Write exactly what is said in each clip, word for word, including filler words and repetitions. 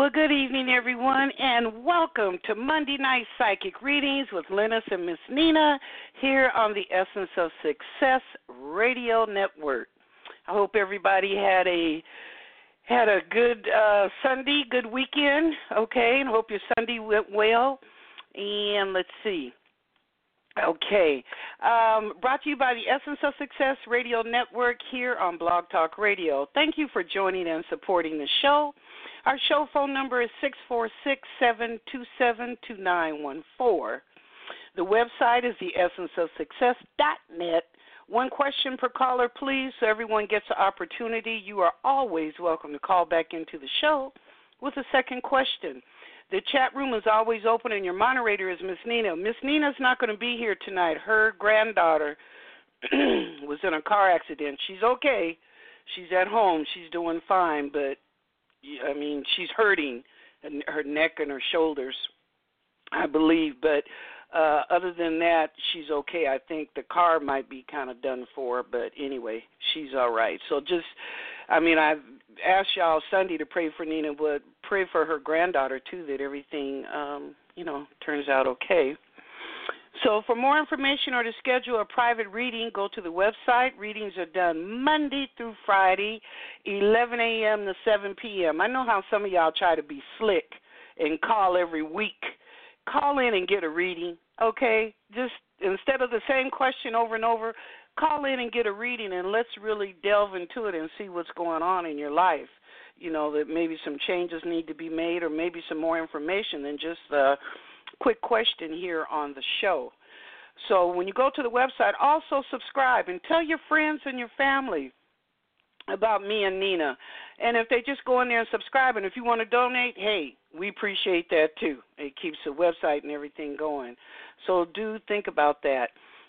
Well, good evening, everyone, and welcome to Monday Night Psychic Readings with Lennis and Miss Nina here on the Essence of Success Radio Network. I hope everybody had a had a good uh, Sunday, good weekend, okay, and hope your Sunday went well. And let's see. Okay, um, brought to you by the Essence of Success Radio Network here on Blog Talk Radio. Thank you for joining and supporting the show. Our show phone number is six four six, seven two seven, two nine one four. The website is the essence of success dot net. One question per caller, please, so everyone gets an opportunity. You are always welcome to call back into the show with a second question. The chat room is always open, and your moderator is Miss Nina. Miss Nina's not going to be here tonight. Her granddaughter was in a car accident. She's okay. She's at home. She's doing fine, but, I mean, she's hurting in her neck and her shoulders, I believe. But uh, other than that, she's okay. I think the car might be kind of done for, but anyway, she's all right. So just, I mean, I've asked y'all Sunday to pray for Nina, but pray for her granddaughter, too, that everything, um, you know, turns out okay. So for more information or to schedule a private reading, go to the website. Readings are done Monday through Friday, eleven a.m. to seven p.m. I know how some of y'all try to be slick and call every week. Call in and get a reading, okay? Just instead of the same question over and over, call in and get a reading, and let's really delve into it and see what's going on in your life. You know, that maybe some changes need to be made or maybe some more information than just a quick question here on the show. So when you go to the website, also subscribe and tell your friends and your family about me and Nina. And if they just go in there and subscribe, and if you want to donate, hey, we appreciate that too. It keeps the website and everything going. So do think about that.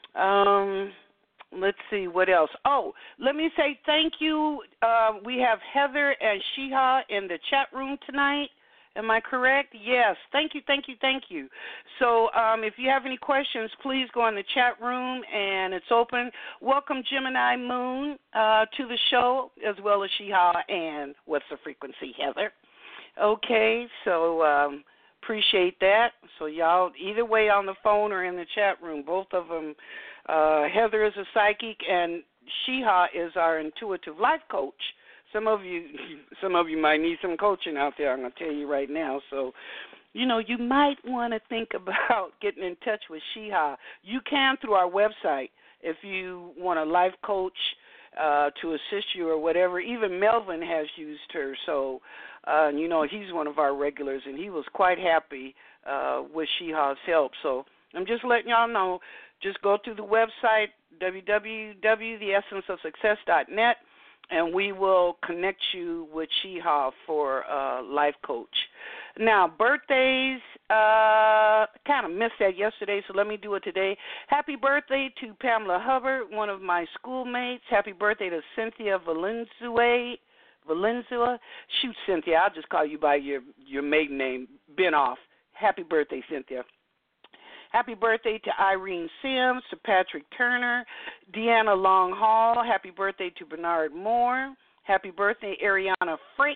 Um Let's see, what else? Oh, let me say thank you. Uh, we have Heather and Shiha in the chat room tonight. Am I correct? Yes. Thank you, thank you, thank you. So um, if you have any questions, please go in the chat room, and it's open. Welcome, Gemini Moon, uh, to the show, as well as Shiha and What's the Frequency, Heather. Okay, so um, appreciate that. So y'all, either way on the phone or in the chat room, both of them. Uh, Heather is a psychic, and Shiha is our intuitive life coach. Some of you, some of you might need some coaching out there. I'm going to tell you right now. So, you know, you might want to think about getting in touch with Shiha. You can through our website if you want a life coach uh, to assist you or whatever. Even Melvin has used her. So, uh, you know, he's one of our regulars, and he was quite happy uh, with Shiha's help. So I'm just letting y'all know. Just go to the website, w w w dot the essence of success dot net, and we will connect you with Shiha for a life coach. Now, birthdays, uh, kind of missed that yesterday, so let me do it today. Happy birthday to Pamela Hubbard, one of my schoolmates. Happy birthday to Cynthia Valenzuela. Valenzuela. Shoot, Cynthia, I'll just call you by your, your maiden name, Benoff. Happy birthday, Cynthia. Happy birthday to Irene Sims, to Patrick Turner, Deanna Long Hall. Happy birthday to Bernard Moore. Happy birthday, Ariana Frakes.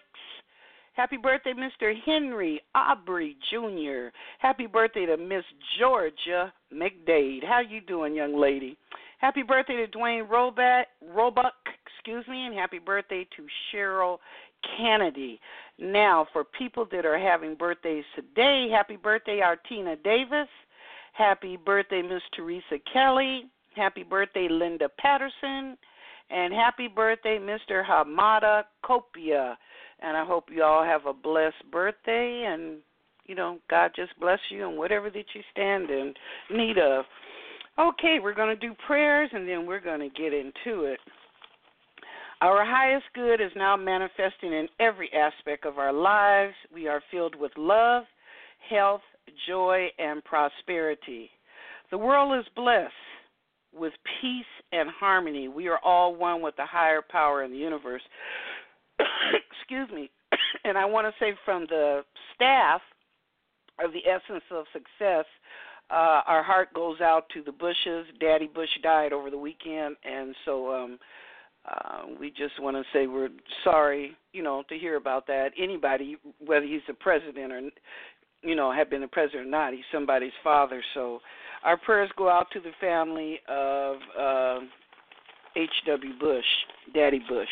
Happy birthday, Mister Henry Aubrey Junior Happy birthday to Miss Georgia McDade. How you doing, young lady? Happy birthday to Dwayne Roebuck, Roebuck, excuse me, and happy birthday to Cheryl Kennedy. Now, for people that are having birthdays today, happy birthday, Artina Davis. Happy birthday, Miss Teresa Kelly. Happy birthday, Linda Patterson. And happy birthday, Mister Hamada Copia. And I hope you all have a blessed birthday. And, you know, God just bless you in whatever that you stand in need of. Okay, we're going to do prayers, and then we're going to get into it. Our highest good is now manifesting in every aspect of our lives. We are filled with love, health, joy, and prosperity. The world is blessed with peace and harmony. We are all one with the higher power in the universe. Excuse me. And I want to say from the staff of the Essence of Success, uh, our heart goes out to the Bushes. Daddy Bush died over the weekend, and so um, Uh, we just want to say we're sorry, you know, to hear about that. Anybody, whether he's the president or, you know, have been the president or not, he's somebody's father. So our prayers go out to the family of uh, H W. Bush, Daddy Bush.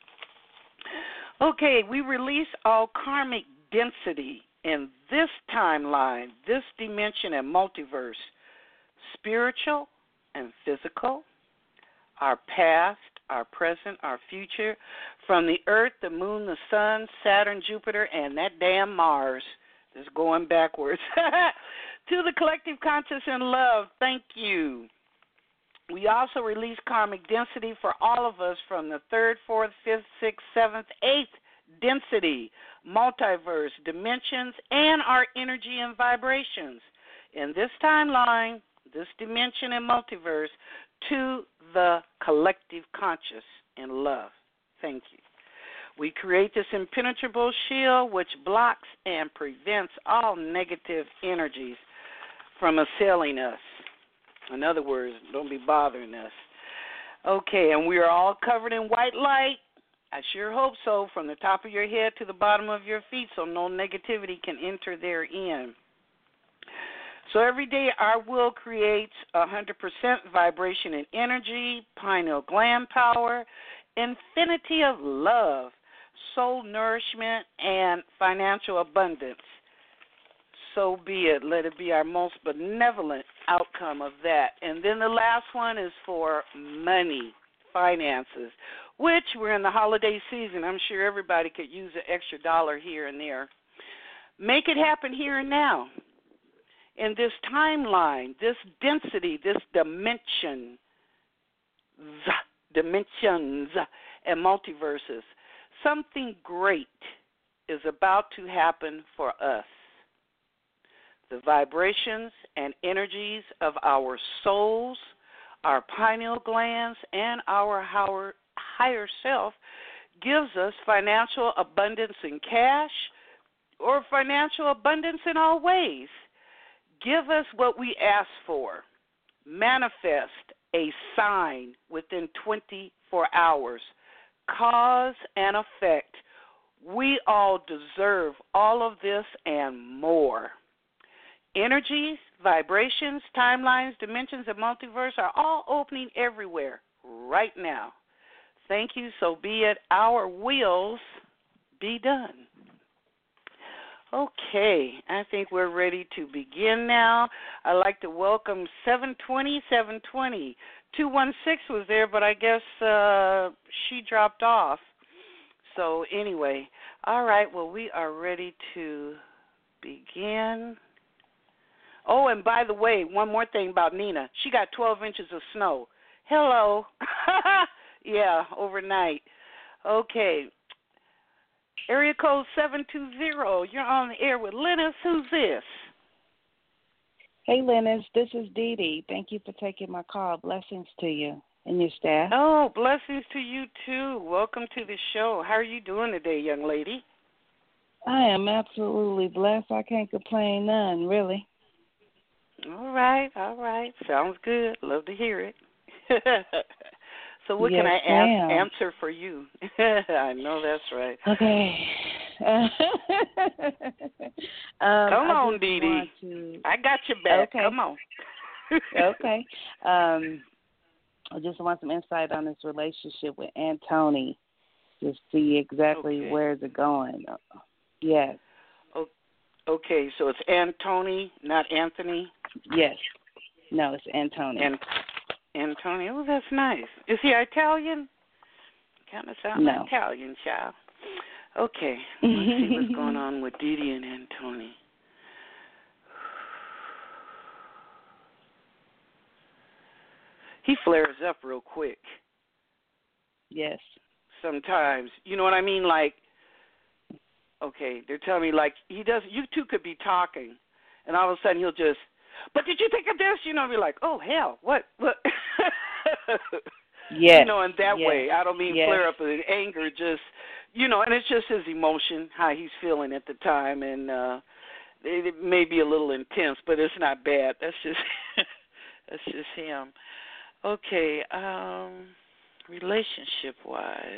Okay, we release all karmic density in this timeline, this dimension and multiverse, spiritual and physical, our past, our present, our future, from the earth, the moon, the sun, Saturn, Jupiter, and that damn Mars is going backwards. To the collective conscious and love, thank you. We also release karmic density for all of us from the third, fourth, fifth, sixth, seventh, eighth density, multiverse, dimensions, and our energy and vibrations. In this timeline, this dimension and multiverse, to the collective conscious and love. Thank you. We create this impenetrable shield which blocks and prevents all negative energies from assailing us. In other words, don't be bothering us. Okay, and we are all covered in white light. I sure hope so, from the top of your head to the bottom of your feet, so no negativity can enter therein. So every day our will creates one hundred percent vibration and energy, pineal gland power, infinity of love, soul nourishment, and financial abundance. So be it. Let it be our most benevolent outcome of that. And then the last one is for money, finances, which we're in the holiday season. I'm sure everybody could use an extra dollar here and there. Make it happen here and now. In this timeline, this density, this dimension, dimensions, and multiverses, something great is about to happen for us. The vibrations and energies of our souls, our pineal glands, and our higher self gives us financial abundance in cash or financial abundance in all ways. Give us what we ask for. Manifest a sign within twenty-four hours. Cause and effect. We all deserve all of this and more. Energies, vibrations, timelines, dimensions, and multiverse are all opening everywhere right now. Thank you. So be it. Our wills be done. Okay, I think we're ready to begin now. I'd like to welcome seven twenty, seven twenty. two one six was there, but I guess uh, she dropped off. So anyway, all right, well, we are ready to begin. Oh, and by the way, one more thing about Nina. She got twelve inches of snow. Hello. Yeah, overnight. Okay. Area code seven two zero. You're on the air with Lennis. Who's this? Hey, Lennis. This is Dee Dee. Thank you for taking my call. Blessings to you and your staff. Oh, blessings to you, too. Welcome to the show. How are you doing today, young lady? I am absolutely blessed. I can't complain none, really. All right, all right. Sounds good. Love to hear it. So what yes, can I ask, answer for you? I know that's right. Okay. um, Come on, Dee Dee. To... I got your back. Okay. Come on. Okay. Um, I just want some insight on this relationship with Antoni. Just see exactly okay. where is it going. Yes. Okay, so it's Antoni, not Anthony? Yes. No, it's Antoni. And Antoni. Oh, that's nice. Is he Italian? Kind of sound no. Italian, child. Okay, let's see what's going on with Dee Dee and Antoni. He flares up real quick. Yes. Sometimes. You know what I mean? Like, okay, they're telling me, like, he does, you two could be talking, and all of a sudden he'll just, but did you think of this? You know, be like, oh, hell, what? what? Yes. You know, in that yes. way. I don't mean yes. flare up in anger, just, you know, and it's just his emotion, how he's feeling at the time, and uh, it, it may be a little intense, but it's not bad. That's just, that's just him. Okay, um, Relationship-wise.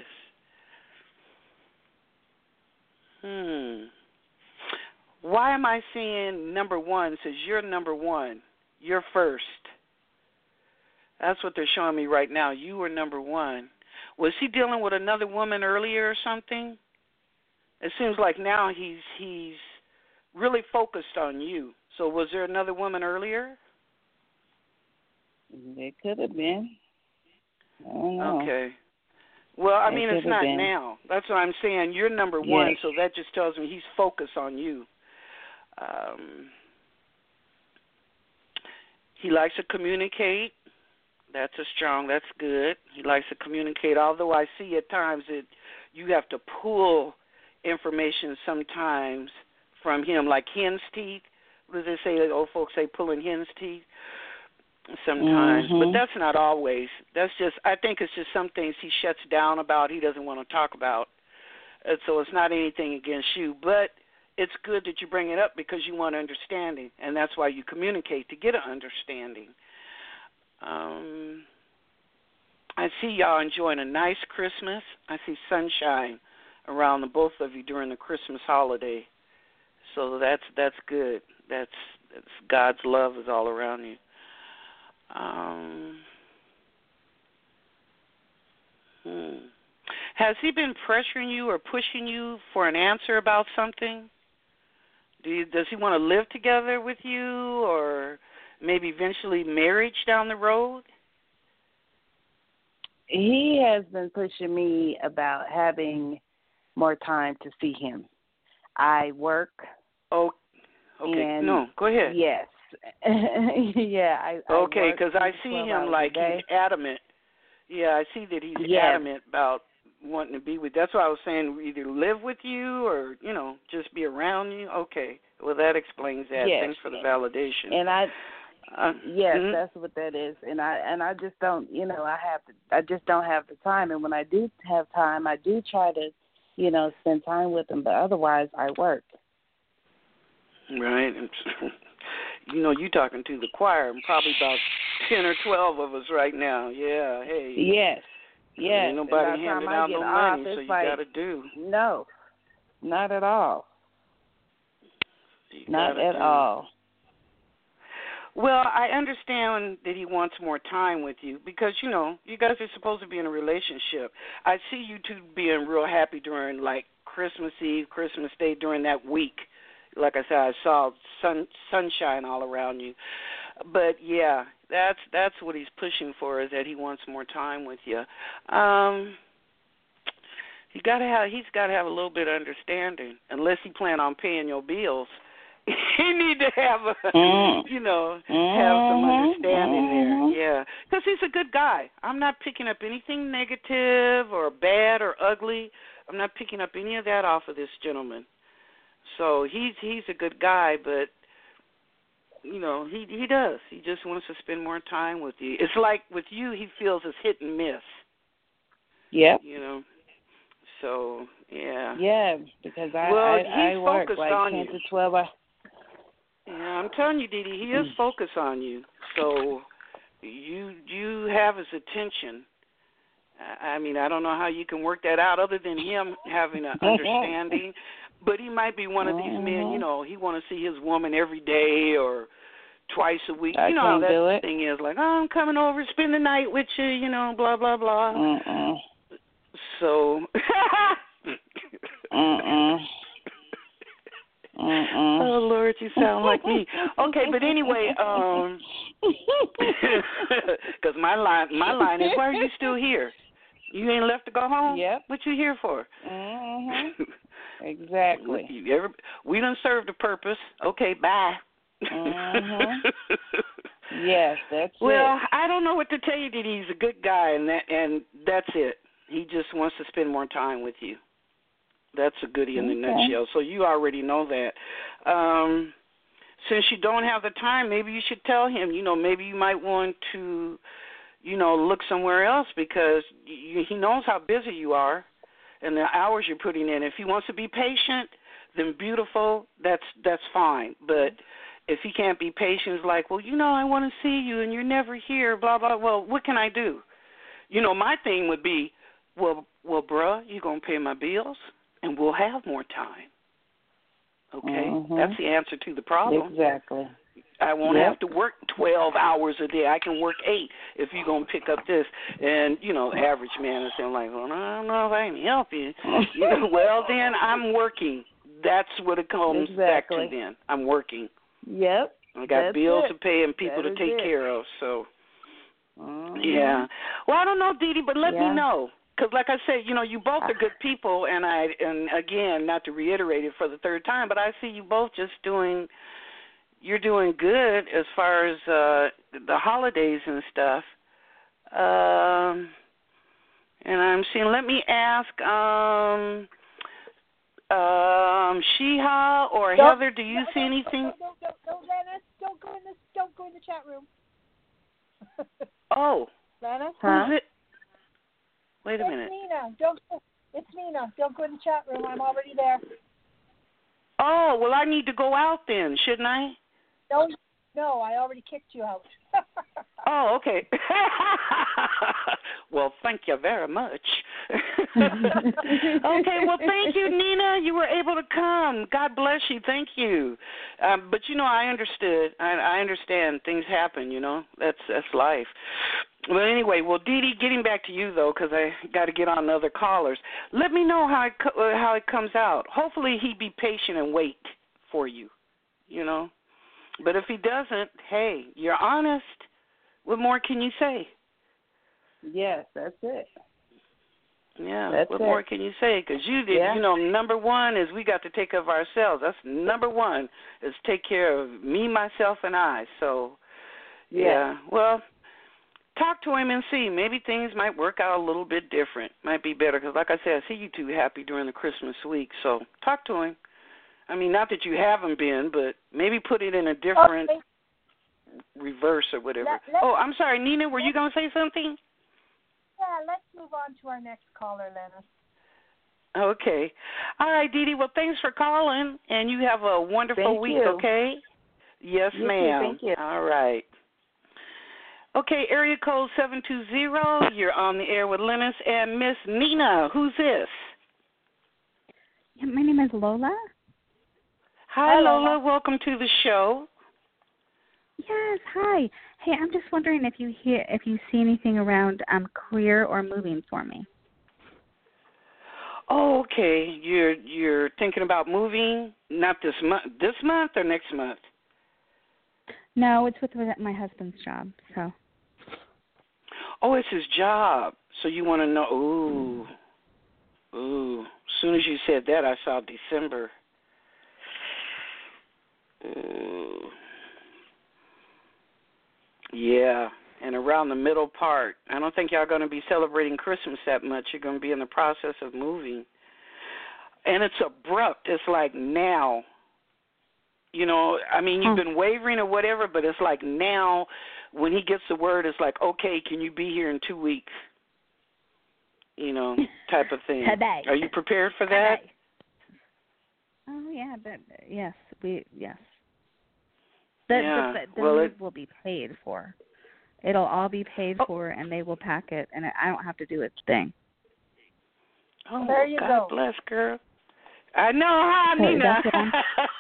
Hmm. Why am I seeing number one? It says you're number one. You're first. That's what they're showing me right now. You were number one. Was he dealing with another woman earlier or something? It seems like now he's he's really focused on you. So was there another woman earlier? It could have been. I don't know. Okay. Well, I It mean, could it's have not been. now. That's what I'm saying. You're number one, Yes. so that just tells me he's focused on you. Um, he likes to communicate. That's a strong, that's good. He likes to communicate, although I see at times that you have to pull information sometimes from him, like hen's teeth. What do they say? Old folks say pulling hen's teeth sometimes. Mm-hmm. But that's not always. That's just, I think it's just some things he shuts down about, he doesn't want to talk about. And so it's not anything against you. But it's good that you bring it up because you want understanding, and that's why you communicate, to get an understanding. Um, I see y'all enjoying a nice Christmas. I see sunshine around the both of you during the Christmas holiday. So that's that's good. That's, that's God's love is all around you. Um, hmm. Has he been pressuring you or pushing you for an answer about something? Do you, does he want to live together with you, or maybe eventually marriage down the road? He has been pushing me about having more time to see him. I work. Oh, okay. And no, go ahead. Yes. yeah. I, okay, because I, I see him like he's adamant. Yeah, I see that he's yes. adamant about wanting to be with. That's why I was saying either live with you or, you know, just be around you. Okay. Well, that explains that. Yes. Thanks for the validation. And I, uh, yes, mm-hmm. that's what that is. And I and I just don't, you know, I have to, I just don't have the time. And when I do have time, I do try to, you know, spend time with him. But otherwise, I work. Right. You know, you talking to the choir. I'm probably about ten or twelve of us right now. Yeah. Hey. Yes. Yes. Ain't nobody handing out no off, money, so you like, got to do. No, not at all. You not at do. all. Well, I understand that he wants more time with you because, you know, you guys are supposed to be in a relationship. I see you two being real happy during, like, Christmas Eve, Christmas Day, during that week. Like I said, I saw sun, sunshine all around you. But, yeah, that's that's what he's pushing for, is that he wants more time with you. Um, he gotta have, he's got to have a little bit of understanding, unless he plan on paying your bills. You need to have a, mm. you know, mm-hmm. have some understanding mm-hmm. there. Yeah, because he's a good guy. I'm not picking up anything negative or bad or ugly. I'm not picking up any of that off of this gentleman. So he's he's a good guy, but you know, he he does. He just wants to spend more time with you. It's like with you, he feels it's hit and miss. Yep. You know. So yeah. Yeah, because I well, I, he's I work focused like on ten you. to twelve hours. Yeah, I'm telling you, Dee Dee, he is focused on you. So you you have his attention. I mean, I don't know how you can work that out other than him having an understanding. But he might be one of these men, you know, he want to see his woman every day or twice a week. I you know how can't do that it. thing is, like, oh, I'm coming over, spend the night with you, you know, blah, blah, blah. Mm-mm. So. Mm-mm. Mm-mm. Oh, Lord, you sound like me. Okay, but anyway, um, because my line, my line is, why are you still here? You ain't left to go home? Yep. What you here for? Mm-hmm. Exactly. You ever, we done served a purpose. Okay, bye. Mm-hmm. Yes, that's well, it. Well, I don't know what to tell you, that he's a good guy, and that, and that's it. He just wants to spend more time with you. That's a goodie in the okay. nutshell. So you already know that. Um, since you don't have the time, maybe you should tell him, you know, maybe you might want to, you know, look somewhere else, because you, he knows how busy you are and the hours you're putting in. If he wants to be patient, then beautiful, that's that's fine. But if he can't be patient, it's like, well, you know, I want to see you and you're never here, blah, blah. Well, what can I do? you know, my thing would be, well, well, bruh, you're going to pay my bills, and we'll have more time. Okay? Mm-hmm. That's the answer to the problem. Exactly. I won't Yep. have to work twelve hours a day. I can work eight if you're going to pick up this. And, you know, the average man is saying, like, well, I don't know if I can help you. You know, well, then I'm working. That's what it comes Exactly. back to then. I'm working. Yep. I got That's bills it. to pay and people That to is take it. care of. So, Mm-hmm. yeah. Well, I don't know, Dee Dee, but let Yeah. me know. Because, like I said, you know, you both are good people, and I, and again, not to reiterate it for the third time, but I see you both just doing, you're doing good as far as uh, the holidays and stuff. Um, and I'm seeing, let me ask, um, um, Sheha or Don't- Heather, do you no, see no, anything? No, no, no, no, Lennis, don't go in this. Don't go in the chat room. Oh, Lennis, Huh? who's it? Wait a it's minute. Nina. Don't. Go, it's Nina. Don't go in the chat room. I'm already there. Oh, well, I need to go out then, shouldn't I? No, no, I already kicked you out. Oh, okay. Well, thank you very much. Okay, well, thank you, Nina. You were able to come. God bless you. Thank you. Um, but, you know, I understood. I, I understand. Things happen, you know. That's that's life. Well, anyway, well, Dee Dee, getting back to you, though, because I got to get on other callers. Let me know how it, co- uh, how it comes out. Hopefully he be patient and wait for you, you know. But if he doesn't, hey, you're honest. What more can you say? Yes, that's it. Yeah, That's what it. more can you say? Because you did, Yeah. you know, number one is we got to take care of ourselves. That's number one is take care of me, myself, and I. So, yeah. Yeah. Well, talk to him and see. Maybe things might work out a little bit different. Might be better because, like I said, I see you two happy during the Christmas week. So talk to him. I mean, not that you haven't been, but maybe put it in a different Okay. reverse or whatever. Let- let- oh, I'm sorry, Nina, were you going to say something? Yeah, let's move on to our next caller, Lennis. Okay. All right, Dee Dee. Well, thanks for calling, and you have a wonderful Thank week, you. okay? Yes, You too, ma'am. thank you. All right. Okay, area code seven two zero. You're on the air with Lennis and Miss Nina. Who's this? Yeah, my name is Lola. Hi, Hi, Lola. Lola. Welcome to the show. Yes, hi. Hey, I'm just wondering if you hear if you see anything around um career or moving for me. Oh, okay. You're you're thinking about moving? Not this month. This month or next month? No, it's with my husband's job. So Oh, it's his job. So you want to know? Ooh, ooh. As soon as you said that, I saw December. Ooh. Yeah, and around the middle part. I don't think y'all going to be celebrating Christmas that much. You're going to be in the process of moving. And it's abrupt. It's like now. You know, I mean, you've been wavering or whatever, but it's like now when he gets the word, it's like, okay, can you be here in two weeks? You know, type of thing. Today. Are you prepared for that? Today. Oh yeah, but yes, we yes. The, Yeah. the, the well, move it, will be paid for. It'll all be paid Oh. for, and they will pack it, and I don't have to do a thing. oh, There you God go. bless, girl. I know, hi, So Nina. that's what I'm-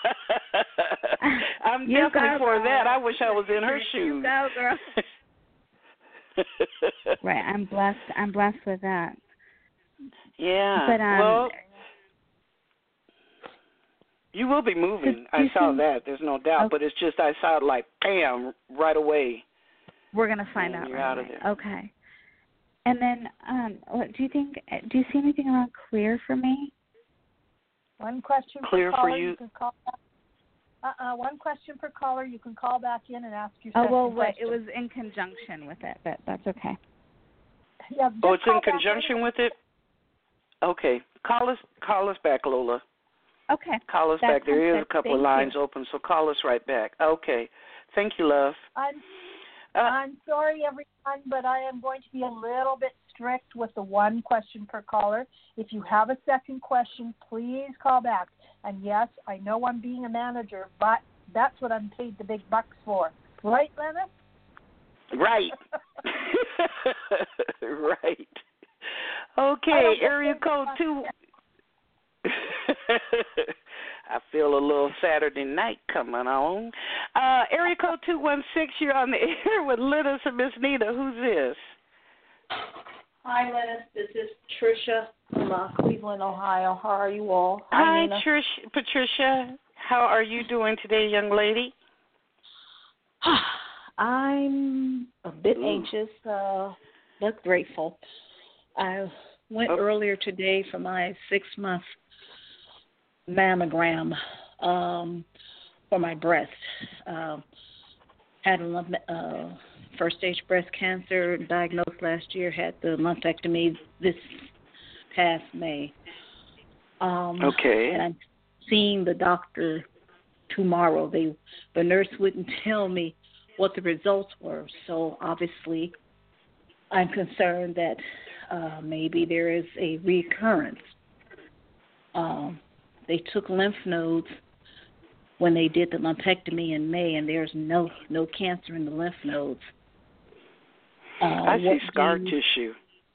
I'm You definitely go, for girl. that. I wish I was in her You shoes. go, girl. Right, I'm blessed. I'm blessed with that. Yeah. But um, well, you will be moving. So I you saw think- that. There's no doubt. Okay. But it's just I saw it like, bam, right away. we're gonna find And out you're right out of away. there. Okay. And then, um, what do you think? Do you see anything around clear for me? One question Clear per for caller. you. You can call back. Uh-uh. One question per caller. You can call back in and ask your Oh second well, wait, question. it was in conjunction with it, but that's okay. Yeah, Oh, just it's in call back conjunction with it? Okay. Call us call us back, Lola. Okay. Call us That back. There sounds is a good. couple Thank of lines you. open, so call us right back. Okay. Thank you, love. I'm, Uh, I'm sorry, everyone, but I am going to be a little bit strict with the one question per caller. If you have a second question, please call back. And yes, I know I'm being a manager, but that's what I'm paid the big bucks for. Right, Lennis? Right. Right. Okay, area code two. I feel a little Saturday night coming on. Uh, area code two one six, you're on the air with Linus and Miss Nina. Who's this? Hi, Linus. This is Tricia from uh, Cleveland, Ohio. How are you all? Hi, Nina. Trish, Patricia. How are you doing today, young lady? I'm a bit Ooh. anxious, uh, but grateful. I went okay. earlier today for my six-month mammogram um, for my breast. Uh, had a lump, uh, first-stage breast cancer, diagnosed last year, had the lumpectomy this past May. Um, Okay. And I'm seeing the doctor tomorrow. They, the nurse wouldn't tell me what the results were, so obviously I'm concerned that uh, maybe there is a recurrence. Um, they took lymph nodes when they did the lumpectomy in May, and there's no no cancer in the lymph nodes. Uh, I see scar you... tissue.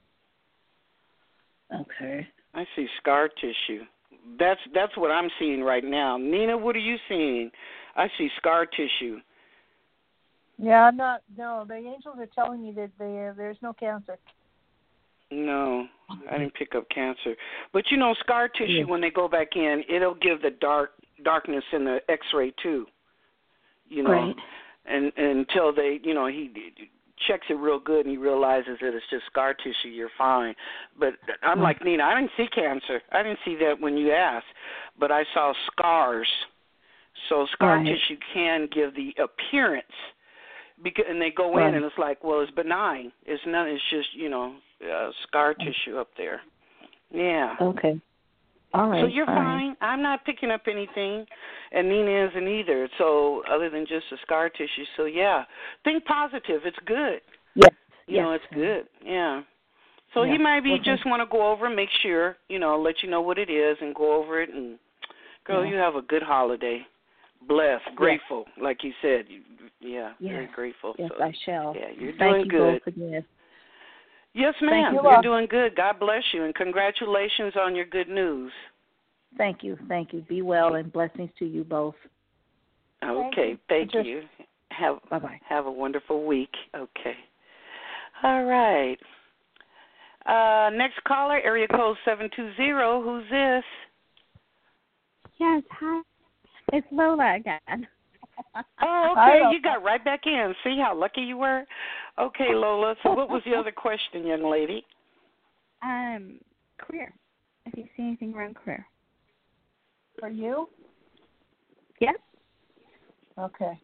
Okay. I see scar tissue. That's that's what I'm seeing right now. Nina, what are you seeing? I see scar tissue. Yeah, I'm not. No, the angels are telling me that there there's no cancer. No, I didn't pick up cancer. But you know, scar tissue, Yeah. when they go back in, it'll give the dark darkness in the X-ray too. You know, Right. and, and until they, you know, he checks it real good and he realizes that it's just scar tissue, you're fine. But I'm Right. like Nina, I didn't see cancer. I didn't see that when you asked, but I saw scars. So scar Right. tissue can give the appearance. Because, and they go Right. in and it's like, well, it's benign. It's not. It's just, you know, uh, scar tissue up there. Yeah. Okay. All right. So you're All fine. right. I'm not picking up anything, and Nina isn't either. So other than just the scar tissue. So yeah, think positive. It's good. Yes. You yes. know, it's good. Yeah. So Yeah. he might be Okay. just want to go over and make sure, you know, let you know what it is and go over it. And girl, Yeah. you have a good holiday. Blessed, grateful, yes. Like you said. You, yeah, yes. very grateful. Yes, so, I shall. Yeah, you're Thank doing you good. both again. Yes, ma'am. Thank you, You're love. doing good. God bless you, and congratulations on your good news. Thank you. Thank you. Be well, and blessings to you both. Okay, thank, thank you. Have Bye-bye. Have a wonderful week. Okay. All right. Uh, next caller, area code seven two zero. Who's this? Yes, hi. It's Lola again. Oh, Hi, okay. Lola. You got right back in. See how lucky you were? Okay, Lola. So what was the other question, young lady? Um, career. If you see anything around career. For you? Yes. Okay.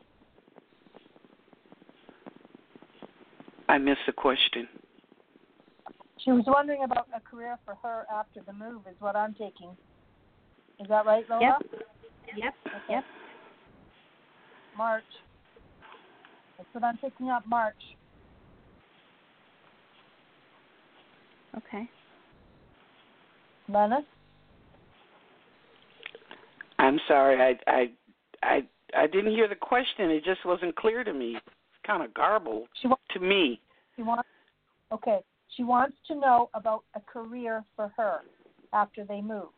I missed the question. She was wondering about a career for her after the move, is what I'm taking. Is that right, Lola? Yep. Yep. Okay. Yep. March. That's what I'm picking up, March. Okay. Lennis? I'm sorry. I I I I didn't hear the question. It just wasn't clear to me. It's kind of garbled She wants, to me. she wants, okay. She wants to know about a career for her after they move.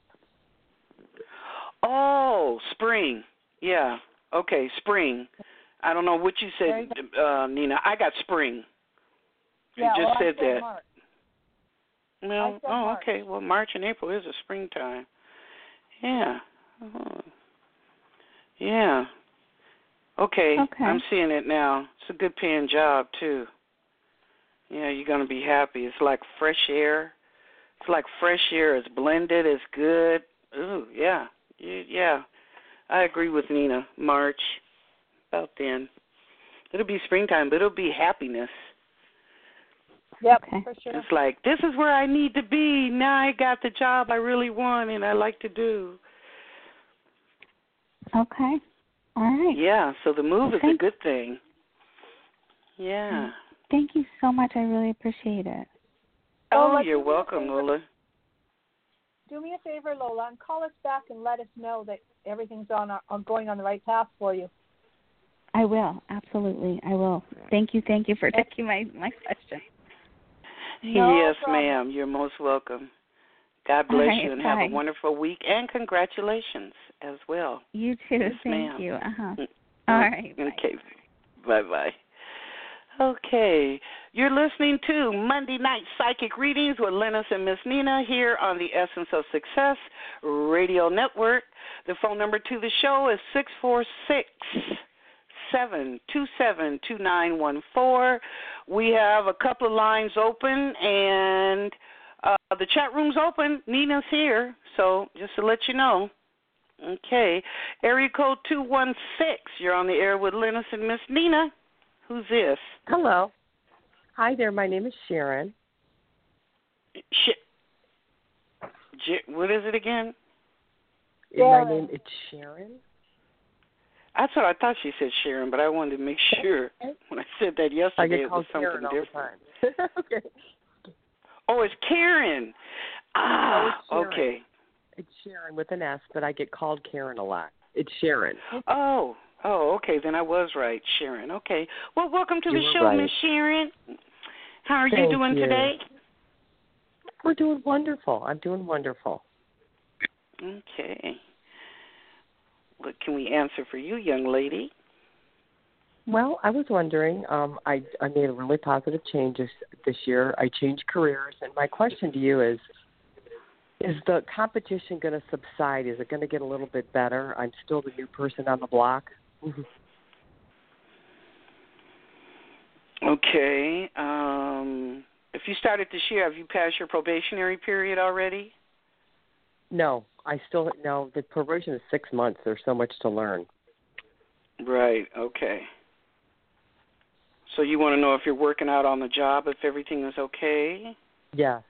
Oh, spring. Yeah. Okay, spring. I don't know what you said, uh, Nina. I got spring. You Yeah, just well, said I said that. March. Well, I said oh, March. okay. Well, March and April is a springtime. Yeah. Oh. Yeah. Okay. Okay. I'm seeing it now. It's a good paying job too. Yeah, you're gonna be happy. It's like fresh air. It's like fresh air. It's blended. It's good. Ooh, yeah. Yeah. I agree with Nina. March, about then. It'll be springtime, but it'll be happiness. Yep, Okay. for sure. It's like, this is where I need to be. Now I got the job I really want and I like to do. Okay. All right. Yeah, so the move is a Thank- good thing. Yeah. Thank you so much. I really appreciate it. Oh, Lola, you're do me a welcome, favor. Lola. Do me a favor, Lola, and call us back and let us know that everything's on, our, on going on the right path for you. I will, absolutely. I will. Thank you, thank you for taking my, my question. No yes, problem. ma'am. You're most welcome. God bless right, you and bye. have a wonderful week, and congratulations as well. You too. Yes, Thank ma'am. you. Uh-huh. Mm, All right. Bye. Okay. Bye-bye. Okay. You're listening to Monday Night Psychic Readings with Lennis and Miss Nina here on the Essence of Success Radio Network. The phone number to the show is six four six, seven two seven, two nine one four. We have a couple of lines open, and uh, the chat room's open. Nina's here, so just to let you know. Okay. Area code two one six. You're on the air with Lennis and Miss Nina. Who's this? Hello. Hi there. My name is Sharon. Sh- J- what is it again? My name is Sharon. That's what I thought she said, Sharon, but I wanted to make sure when I said that yesterday I get it called was something Karen all different. the time. Okay. Oh, it's Karen. Ah, No, it's Sharon. okay. It's Sharon with an S, but I get called Karen a lot. It's Sharon. Oh, oh, okay. Then I was right, Sharon. Okay. Well, welcome to You the were show, right. Miss Sharon. How are Thank you doing you. today? We're doing wonderful. I'm doing wonderful. Okay. What can we answer for you, young lady? Well, I was wondering, um, I, I made a really positive change this, this year. I changed careers, and my question to you is, is the competition going to subside? Is it going to get a little bit better? I'm still the new person on the block. Okay. Um, if you started this year, have you passed your probationary period already? No, I still no. The probation is six months. There's so much to learn. Right. Okay. So you want to know if you're working out on the job, if everything is okay? Yes.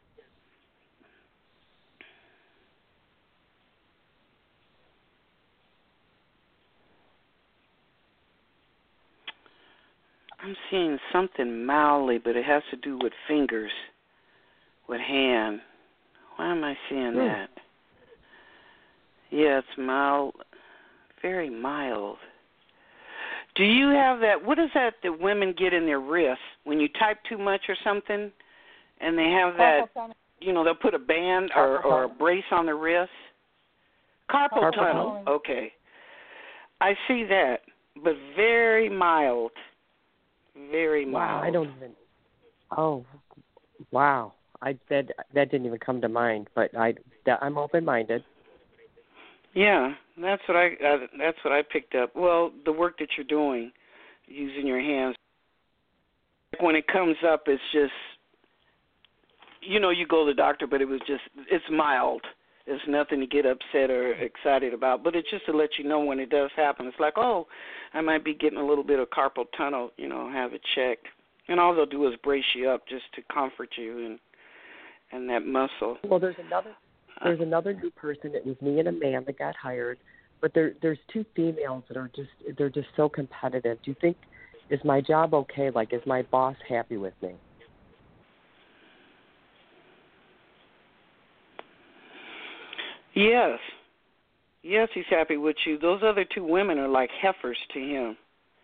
I'm seeing something mildly, but it has to do with fingers, with hand. Why am I seeing Mm. that? Yeah, it's mild, very mild. Do you have that? What is that that women get in their wrists when you type too much or something, and they have that? You know, they'll put a band or, or a brace on the wrist. Carpal, Carpal tunnel. tunnel. Okay, I see that, but very mild. Very mild. Wow. I don't even. Oh, wow. I that that didn't even come to mind. But I that, I'm open-minded. Yeah, that's what I uh, that's what I picked up. Well, the work that you're doing, using your hands, when it comes up, it's just, you know, you go to the doctor, but it was just, it's mild. It's nothing to get upset or excited about, but it's just to let you know when it does happen. It's like, oh, I might be getting a little bit of carpal tunnel, you know, have it checked. And all they'll do is brace you up just to comfort you and and that muscle. Well, there's another there's another new person. It was me and a man that got hired, but there there's two females that are just they're just so competitive. Do you think, is my job okay? Like, is my boss happy with me? Yes. Yes, he's happy with you. Those other two women are like heifers to him.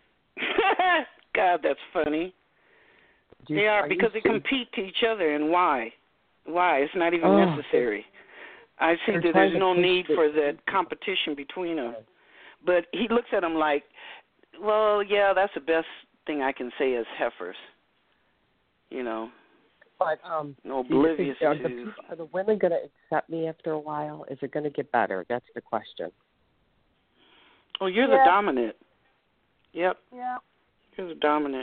God, that's funny. Do you, they are, are because you, they compete to each other. And why? Why? It's not even oh, necessary. I see that there's no need for that competition between them. But he looks at them like, well, yeah, that's the best thing I can say is heifers. You know. But um, no oblivious are, to. the people, are the women going to accept me after a while? Is it going to get better? That's the question. Oh, you're yeah. the dominant. Yep. Yeah. You're the dominant.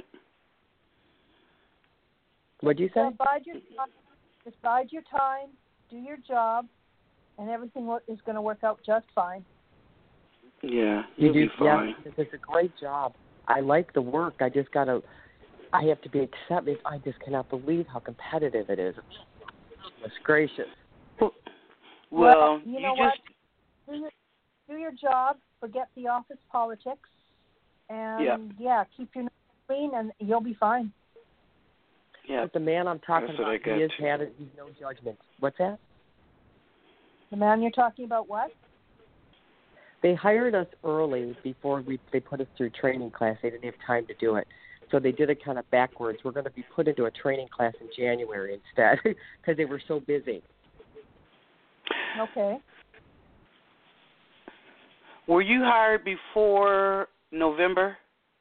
What'd you say? So bide your time, just bide your time, do your job, and everything is going to work out just fine. Yeah, you you'll do. be fine. Yes, it's a great job. I like the work. I just got to. I have to be accepted. I just cannot believe how competitive it is. Goodness gracious. Well, well you, you know just what? Do your, do your job. Forget the office politics, and yeah, yeah keep your nose clean, and you'll be fine. Yeah. But the man I'm talking That's about, he has had it. He's no judgment. What's that? The man you're talking about, what? they hired us early before we they put us through training class. They didn't have time to do it. So they did it kind of backwards. We're going to be put into a training class in January instead because they were so busy. Okay. Were you hired before November?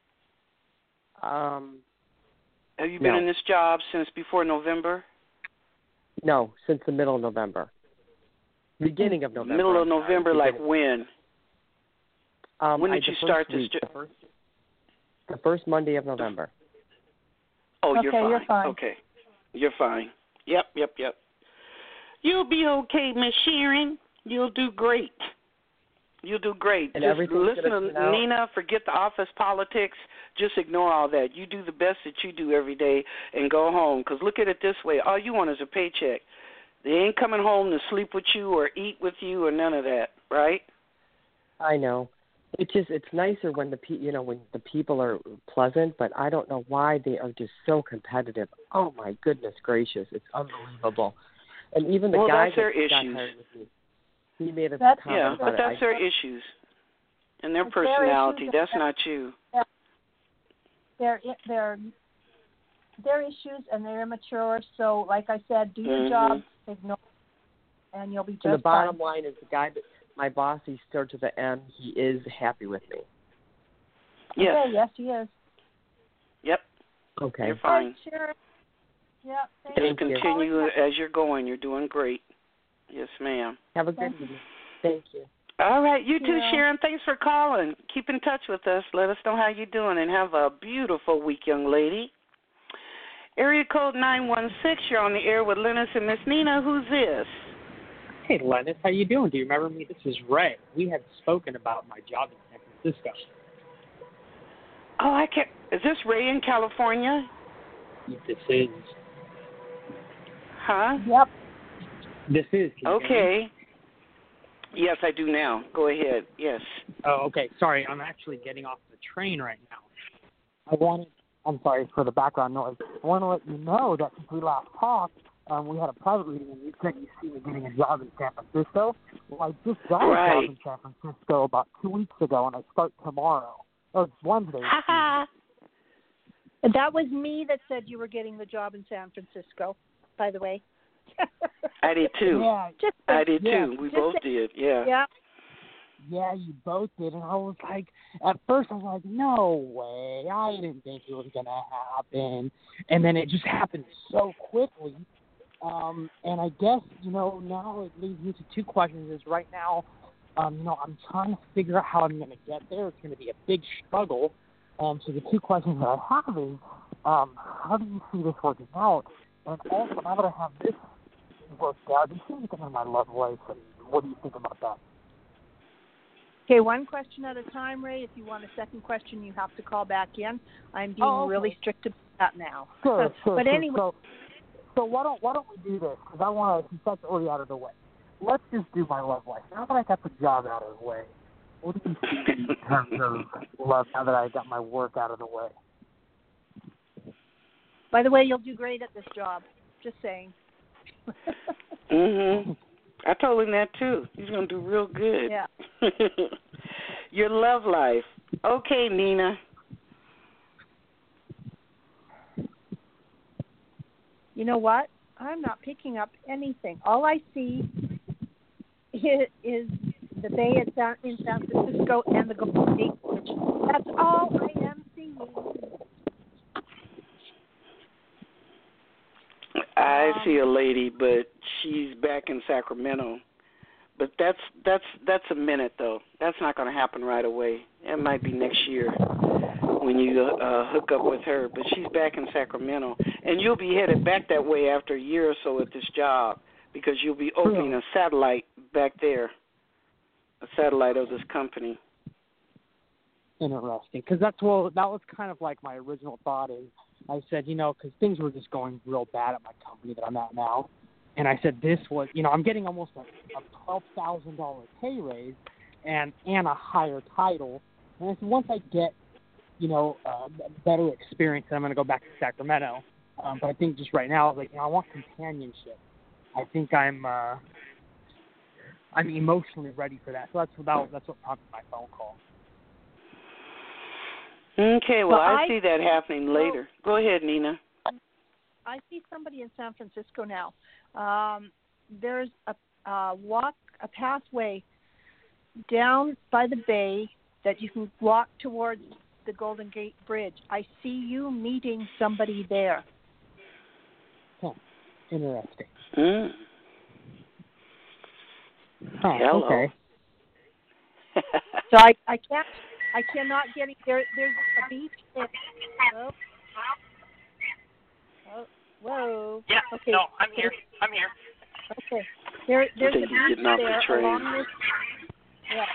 Um, Have you been no. in this job since before November? No, since the middle of November. Beginning of November. Middle of I'm sorry. November, like Beginning. when? Um, When I, did the you first start this week, job? The first, the first Monday of November. Oh, you're Okay, fine. you're fine. Okay, you're fine. Yep, yep, yep. You'll be okay, Miss Sharon. You'll do great. You'll do great. And Just everything's listen gonna to turn out. Nina. Forget the office politics. Just ignore all that. You do the best that you do every day and go home. Because look at it this way. All you want is a paycheck. They ain't coming home to sleep with you or eat with you or none of that, right? I know. It's just it's nicer when the pe- you know when the people are pleasant, but I don't know why they are just so competitive. Oh my goodness gracious, it's unbelievable. And even the well, guy that's their that got issues. hired with me, he made a That's- comment Yeah, about but it. that's I, their issues and their It's their personality. issues That's and- not you. They're they're their issues and they're immature. So, like I said, do your Mhm. job, ignore, and you'll be just and the bottom fine. line is the guy that my boss, he started to the M. He is happy with me. Yes. Okay, yes, he is. Yep. Okay. You're fine. Hey, Sharon. Yeah. Just Thank Thank you. continue as you're going. You're doing great. Yes, ma'am. Have a good Thank you. evening. Thank you. All right, you too, Yeah. Sharon. Thanks for calling. Keep in touch with us. Let us know how you're doing, and have a beautiful week, young lady. Area code nine one six. You're on the air with Lennis and Miss Nina. Who's this? Hey, Lennis, how you doing? Do you remember me? This is Ray. We had spoken about my job in San Francisco. Oh, I can't. Is this Ray in California? This is. Huh? Yep. This is. Can you hear me? Okay. Yes, I do now. Go ahead. Yes. Oh, okay. Sorry, I'm actually getting off the train right now. I wanted. I'm sorry for the background noise. I want to let you know that since we last talked, um, we had a private reading, and you said you see me getting a job in San Francisco. Well, I just got Right. a job in San Francisco about two weeks ago, and I start tomorrow. Or Wednesday. Ha ha. And that was me that said you were getting the job in San Francisco, by the way. I did too. Yeah, Just I did yeah, too. We just both say- did. Yeah. yeah. yeah, you both did. And I was like, at first I was like, no way. I didn't think it was going to happen. And then it just happened so quickly. Um, and I guess, you know, now it leads me to two questions. Is right now, um, you know, I'm trying to figure out how I'm going to get there. It's going to be a big struggle. Um, so the two questions that I have is, um, how do you see this working out? And also, now that I have this worked out, do you see anything in my love life? And what do you think about that? Okay, one question at a time, Ray. If you want a second question, you have to call back in. I'm being Oh, okay. really strict about that now. Sure, sure. But sure. anyway, So, so why don't why don't we do this? Because I want to, since that's already out of the way, let's just do my love life. Now that I got the job out of the way, what do you see in terms of love? Now that I got my work out of the way. by the way, you'll do great at this job. Just saying. Mhm. I told him that too. He's gonna do real good. Yeah. Your love life. Okay, Nina. You know what? I'm not picking up anything. All I see is, is the bay at San, in San Francisco and the Golden Gate Bridge. That's all I am seeing. I Um, see a lady, but she's back in Sacramento. But that's that's that's a minute though. That's not going to happen right away. It might be next year when you uh, hook up with her. But she's back in Sacramento, and you'll be headed back that way after a year or so at this job because you'll be opening a satellite back there, a satellite of this company. Interesting, because that's well, that was kind of like my original thought. Is I said, you know, because things were just going real bad at my company that I'm at now, and I said this was, you know, I'm getting almost a, a twelve thousand dollar pay raise, and and a higher title, and I said once I get, you know, uh, better experience, then I'm going to go back to Sacramento. Um, but I think just right now, like, you know, I want companionship. I think I'm, uh, I'm emotionally ready for that. So that's about that's what prompted my phone call. Okay, well, Well, I, I see that happening later. Go ahead, Nina. I see somebody in San Francisco now. Um, there's a, a walk, a pathway down by the bay that you can walk towards the Golden Gate Bridge. I see you meeting somebody there. Huh. Interesting. Mm. Huh, Hello. okay. So I, I can't, I cannot get it. There, there's a beach. There. Oh. Oh. Whoa. Yeah. Okay. No, I'm here. I'm here. Okay. There, there's think a he's beach getting off the there train. along this. Yeah.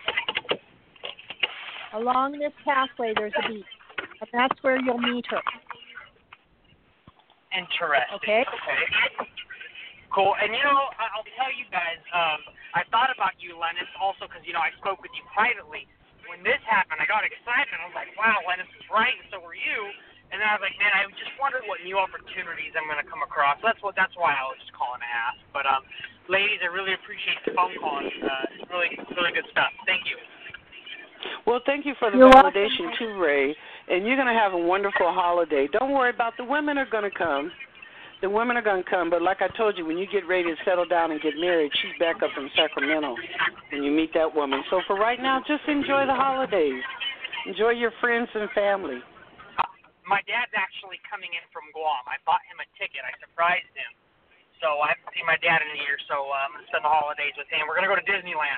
Along this pathway, there's a beach, and that's where you'll meet her. Interesting. Okay. Okay. Cool. And, you know, I- I'll tell you guys, um, I thought about you, Lennis, also because, you know, I spoke with you privately. When this happened, I got excited. I was like, wow, Lennis is right, and so were you. And then I was like, man, I just wondered what new opportunities I'm going to come across. That's what. That's why I was just calling to ask. But, um, ladies, I really appreciate the phone call. Uh, it's really, really good stuff. Thank you. Well, thank you for the You're validation welcome. too, Ray. And you're going to have a wonderful holiday. Don't worry about the women are going to come. The women are going to come. But like I told you, when you get ready to settle down and get married, she's back up in Sacramento when you meet that woman. So for right now, just enjoy the holidays. Enjoy your friends and family. Uh, my dad's actually coming in from Guam. I bought him a ticket. I surprised him. So I haven't seen my dad in a year, so uh, I'm going to spend the holidays with him. We're going to go to Disneyland.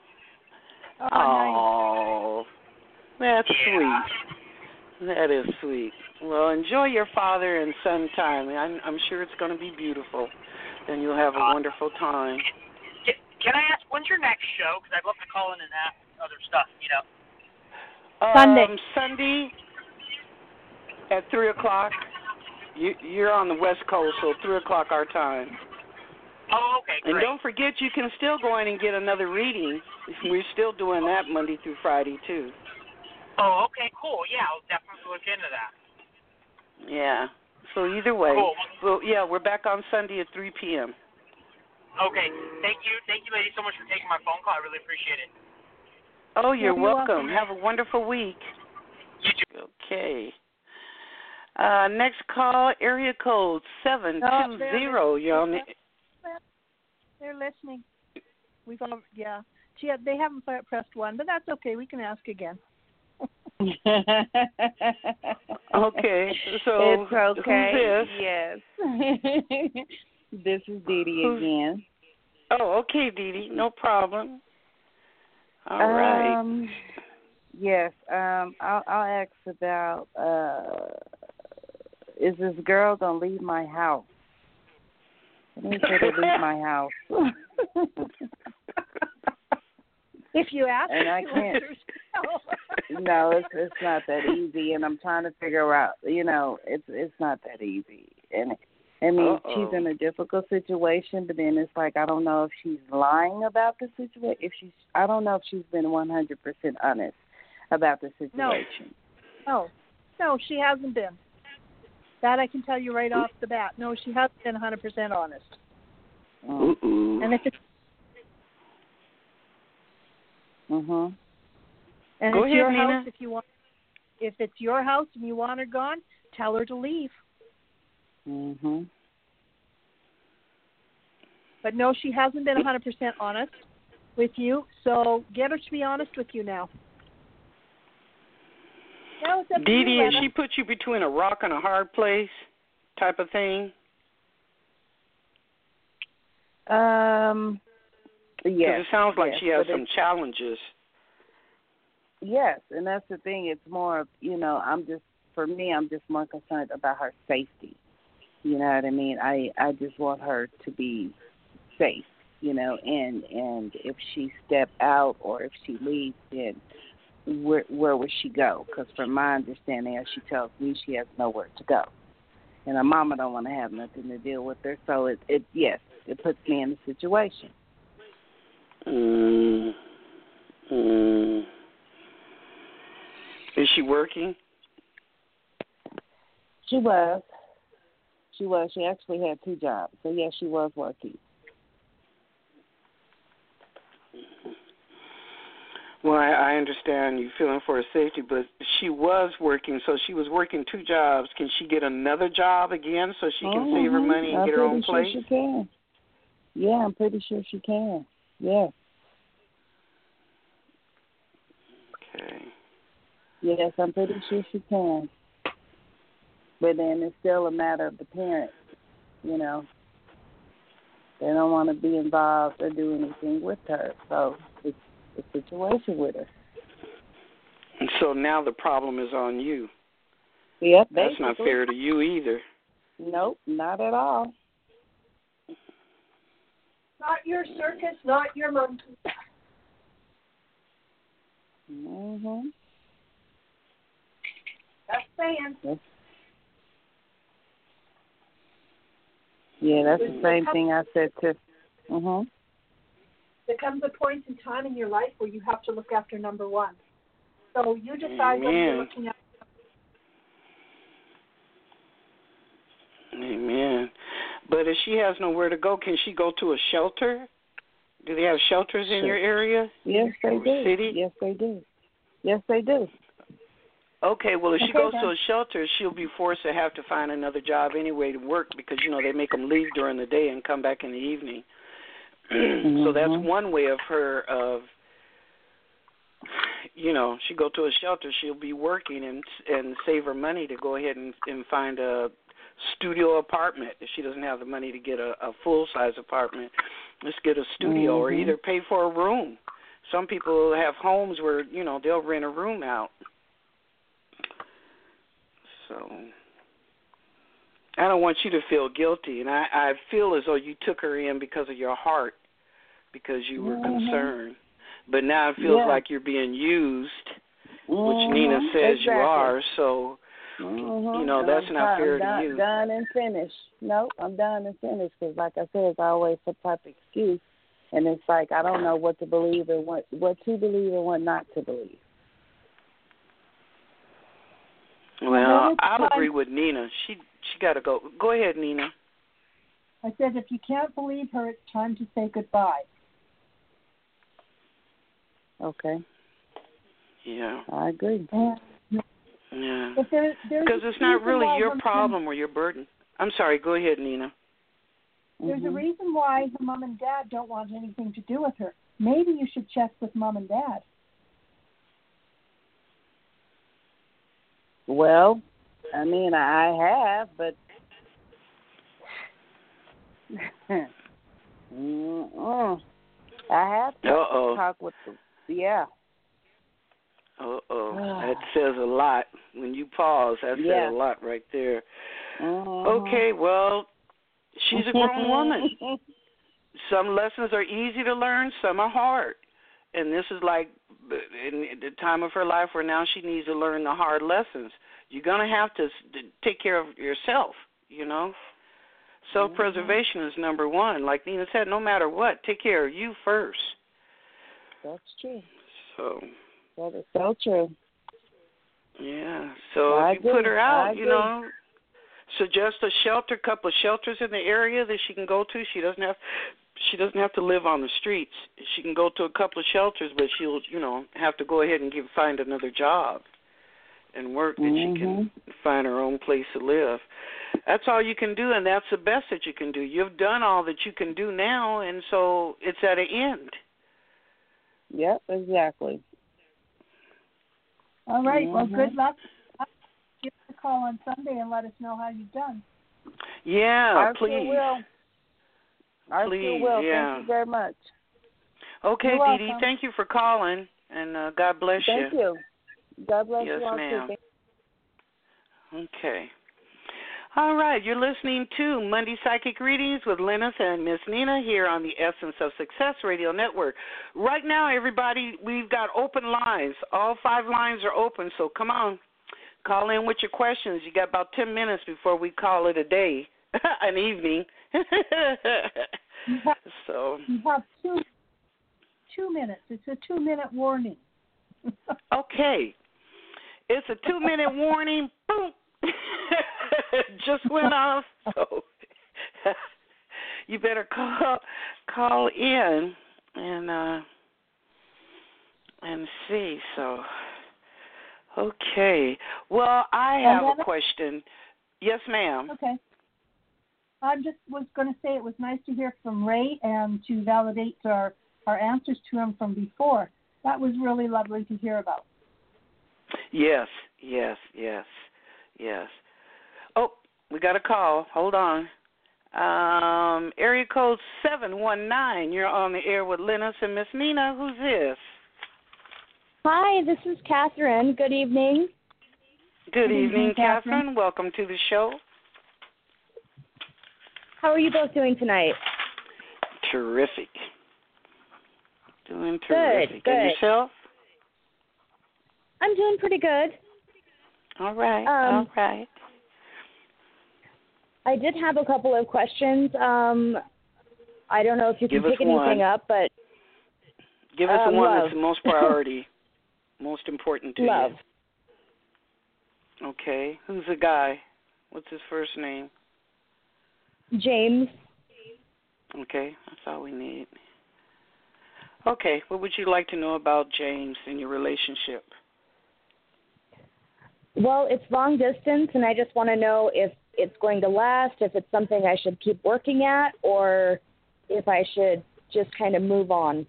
Oh, nice. That's Yeah. sweet. That is sweet. Well, enjoy your father and son time. I'm, I'm sure it's going to be beautiful, and you'll have a Uh, wonderful time. Can, can I ask, when's your next show? Because I'd love to call in and ask other stuff, you know. Sunday. Um, Sunday at three o'clock. You, you're on the West Coast, so three o'clock our time. Oh, okay, great. And don't forget, you can still go in and get another reading. We're still doing that Monday through Friday, too. Oh, okay, cool. Yeah, I'll definitely look into that. Yeah. So either way, Cool. well, yeah, we're back on Sunday at three p.m. Okay, thank you. Thank you, ladies, so much for taking my phone call. I really appreciate it. Oh, you're, You're welcome. welcome. Have a wonderful week. You too. Okay. Uh, next call, area code seven two zero. You're on the... They're listening. We've all, yeah. Gee, they haven't pressed one, but that's okay. We can ask again. Okay, so it's okay. who's this? Yes. This is Dee Dee Who's- again. Oh, okay, Dee Dee. No problem. All right. Um, yes. Um, I'll, I'll ask about. Uh, is this girl gonna leave my house? I need her to leave my house. If you ask, And I can't. No, it's it's not that easy, and I'm trying to figure out. You know, it's it's not that easy, and I mean Uh-oh. she's in a difficult situation, but then it's like I don't know if she's lying about the situation. If she's, I don't know if she's been one hundred percent honest about the situation. No, no, she hasn't been. That I can tell you right off the bat. No, she hasn't been one hundred percent honest. Mm. Uh-uh. And if it's Mhm. and Go it's ahead, your Nina. house, if you want, if it's your house and you want her gone, tell her to leave. Mhm. But no, she hasn't been one hundred percent honest with you. So get her to be honest with you now. Now it's up to Dee you, Dee, has Lena. she put you between a rock and a hard place type of thing? Um. Because Yes. it sounds like yes, she has but some challenges. Yes, and that's the thing. It's more of, you know, I'm just, for me, I'm just more concerned about her safety. You know what I mean? I, I just want her to be safe, you know, and, and if she step out or if she leaves, then where, where would she go? Because from my understanding, as she tells me, she has nowhere to go. And her mama don't want to have nothing to deal with her. So, it, it yes, it puts me in a situation. Mm. Mm. Is she working? She was. She was. She actually had two jobs. So, yes, she was working. Well, I, I understand you feeling for her safety, but she was working, so she was working two jobs. Can she get another job again so she can mm-hmm. save her money and I'm get her own pretty sure place? she can. Yeah, I'm pretty sure she can. Yes. Okay. Yes, I'm pretty sure she can. But then it's still a matter of the parents, you know. They don't want to be involved or do anything with her. So it's the situation with her. And so now the problem is on you. Yep, That's basically. not fair to you either. Nope, not at all. Not your circus, not your monkey. Mm-hmm. That's saying. Yes. Yeah, that's the same thing I said to. Mhm. There comes a point in time in your life where you have to look after number one. So you decide Amen. whether you're looking at. Amen. But if she has nowhere to go, can she go to a shelter? Do they have shelters in your area? Yes, they do. City? Yes, they do. Yes, they do. Okay, well, if she Okay, goes then. to a shelter, she'll be forced to have to find another job anyway to work because, you know, they make them leave during the day and come back in the evening. Mm-hmm. So that's one way of her of, you know, she go to a shelter, she'll be working and and save her money to go ahead and, and find a studio apartment if she doesn't have the money to get a, a full-size apartment. Let's get a studio mm-hmm. or either pay for a room. Some people have homes where, you know, they'll rent a room out. So I don't want you to feel guilty, and I, I feel as though you took her in because of your heart, because you were mm-hmm. concerned. But now it feels yeah. like you're being used, mm-hmm. which Nina says exactly. you are. So, mm-hmm. you know, that's I'm not done, fair I'm to done, you. Done and finished. No, I'm done and finished because, like I said, it's always some type of excuse. And it's like I don't know what to believe and what, what to believe and what not to believe. Well, I'll agree with Nina. She she got to go. Go ahead, Nina. I said, if you can't believe her, it's time to say goodbye. Okay. Yeah. I agree. And Yeah. there, Because it's not really your problem or your burden. I'm sorry. Go ahead, Nina. There's mm-hmm. a reason why her mom and dad don't want anything to do with her. Maybe you should check with mom and dad. Well, I mean, I have, but mm-mm. I have to Uh-oh. talk with the, yeah. Uh-oh. That says a lot. When you pause, that yeah. says a lot right there. Mm-hmm. Okay, well, she's a grown woman. Some lessons are easy to learn, some are hard. And this is like in the time of her life where now she needs to learn the hard lessons. You're going to have to take care of yourself, you know. Self-preservation mm-hmm. is number one. Like Nina said, no matter what, take care of you first. That's true. So. That is so true. Yeah. So I if you agree. put her out, I you agree. know, suggest a shelter, couple of shelters in the area that she can go to. She doesn't have she doesn't have to live on the streets. She can go to a couple of shelters, but she'll, you know, have to go ahead and give, find another job and work that mm-hmm. she can find her own place to live. That's all you can do, and that's the best that you can do. You've done all that you can do now, and so it's at an end. Yep, exactly. All right. Mm-hmm. Well, good luck. Give us a call on Sunday and let us know how you've done. Yeah, I please. Still will. I please, still will. yeah. Thank you very much. Okay, You're Dee Dee, welcome. thank you for calling, and uh, God bless Thank you. you. God bless yes, you all ma'am. too. Okay. All right, you're listening to Monday Psychic Readings with Linus and Miss Nina here on the Essence of Success Radio Network. Right now, everybody, we've got open lines. All five lines are open, so come on. Call in with your questions. You got about ten minutes before we call it a day, an evening. You have, so you have two, two minutes. It's a two-minute warning. Okay. It's a two-minute warning. Boom. Just went off. So you better call call in and uh, and see. So, okay. Well, I have a question. Yes, ma'am. Okay. I just was going to say it was nice to hear from Ray and to validate our, our answers to him from before. That was really lovely to hear about. Yes, yes, yes, yes. Oh, we got a call. Hold on. Um, area code seven one nine. You're on the air with Linus and Miss Nina. Who's this? Hi, this is Catherine. Good evening. Good, Good evening, evening, Catherine. Catherine. Welcome to the show. How are you both doing tonight? Terrific. Doing terrific. Good, good. And yourself? I'm doing pretty good. All right, Um, all right. I did have a couple of questions. Um, I don't know if you Give can us pick anything one. up, but Give us um, the one love. that's the most priority, most important to love. you. Okay. Who's the guy? What's his first name? James. Okay, that's all we need. Okay, what would you like to know about James and your relationship? Well, it's long distance, and I just want to know if it's going to last, if it's something I should keep working at, or if I should just kind of move on.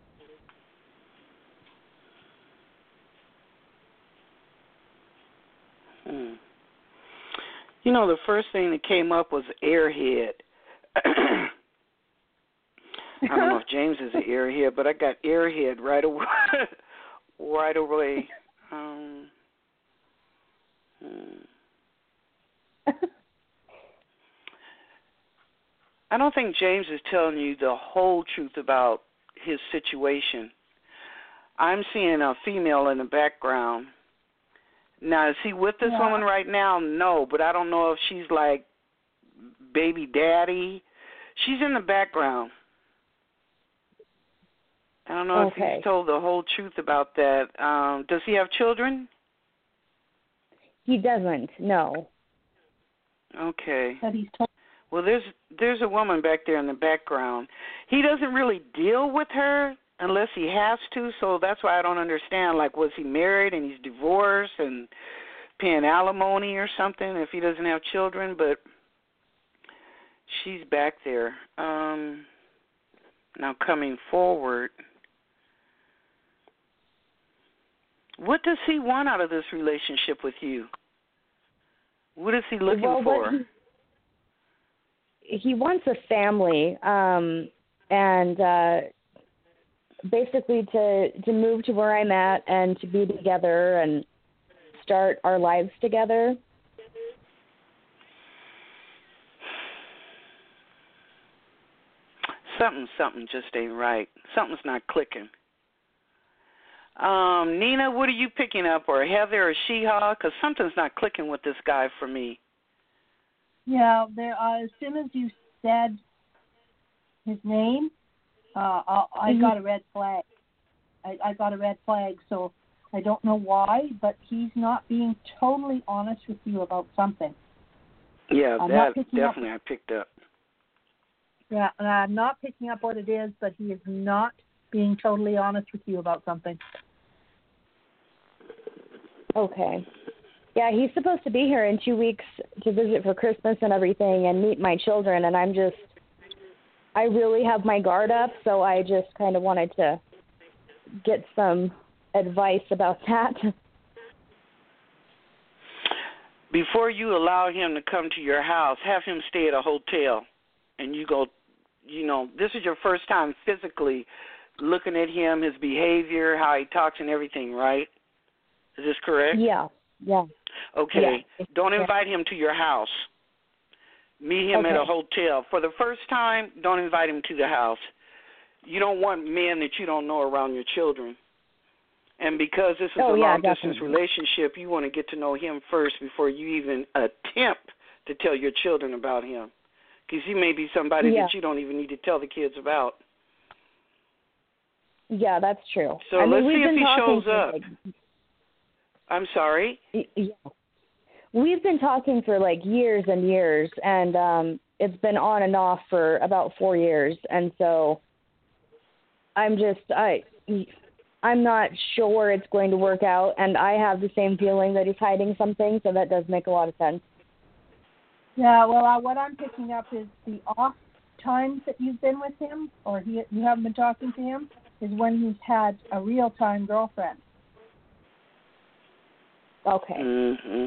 Hmm. You know, the first thing that came up was airhead. I don't know if James is an airhead, but I got airhead right away. right away. Um, hmm. I don't think James is telling you the whole truth about his situation. I'm seeing a female in the background. Now, is he with this Yeah. woman right now? No, but I don't know if she's like baby daddy. She's in the background. I don't know Okay. if he's told the whole truth about that. Um, does he have children? He doesn't, no. Okay. That he's told. Well, there's there's a woman back there in the background. He doesn't really deal with her unless he has to, so that's why I don't understand. Like, was he married and he's divorced and paying alimony or something if he doesn't have children? But she's back there. Um, now coming forward, what does he want out of this relationship with you? What is he looking well, for? What he, he wants a family, um, and uh, basically to to move to where I'm at and to be together and start our lives together. Something, something just ain't right. Something's not clicking. Um, Nina, what are you picking up, or Heather or Sheha? Because something's not clicking with this guy for me. Yeah, there. Uh, as soon as you said his name, uh, I, I Mm-hmm. got a red flag. I, I got a red flag, so I don't know why, but he's not being totally honest with you about something. Yeah, I'm that not picking up- definitely I picked up. Yeah, and I'm not picking up what it is, but he is not being totally honest with you about something. Okay. Yeah, he's supposed to be here in two weeks to visit for Christmas and everything and meet my children, and I'm just, I really have my guard up, so I just kind of wanted to get some advice about that. Before you allow him to come to your house, have him stay at a hotel, and you go, you know, this is your first time physically looking at him, his behavior, how he talks and everything, right? Is this correct? Yeah, yeah. Okay. Yeah. Don't invite him to your house. Meet him at a Okay. hotel. For the first time, don't invite him to the house. You don't want men that you don't know around your children. And because this is Oh, a yeah, long-distance definitely. relationship, you want to get to know him first before you even attempt to tell your children about him. Because he may be somebody Yeah. that you don't even need to tell the kids about. Yeah, that's true. So I mean, let's we've see if been he talking shows for, up. like, I'm sorry? y- yeah. We've been talking for like years and years, and um, it's been on and off for about four years. And so I'm just, I, I'm not sure it's going to work out, and I have the same feeling that he's hiding something, so that does make a lot of sense. Yeah, well, uh, what I'm picking up is the off times that you've been with him, or he, you haven't been talking to him, is when he's had a real-time girlfriend. Okay. Mm-hmm.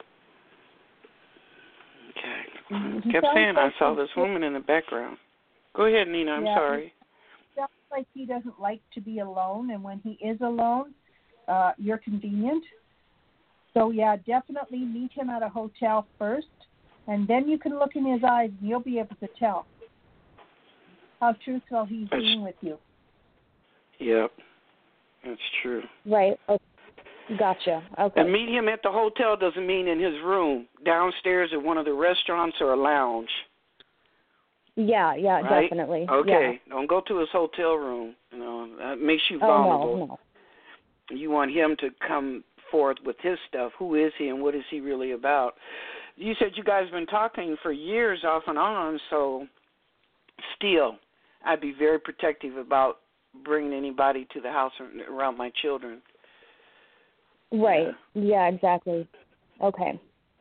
Okay. Mm-hmm. Kept Sounds saying I like saw he- this woman in the background. Go ahead, Nina. I'm Yeah. sorry. Sounds like he doesn't like to be alone, and when he is alone, uh, you're convenient. So, yeah, definitely meet him at a hotel first, and then you can look in his eyes, and you'll be able to tell how truthful he's That's- being with you. Yep. That's true. Right. Okay. Gotcha. Okay. And meet him at the hotel doesn't mean in his room, downstairs at one of the restaurants or a lounge. Yeah, yeah, Right? definitely. Okay. Don't go to his hotel room. You know, that makes you Yeah. vulnerable. Oh, no, no. You want him to come forth with his stuff. Who is he and what is he really about? You said you guys have been talking for years off and on, so still, I'd be very protective about bringing anybody to the house around my children. Right. Yeah, exactly. Okay.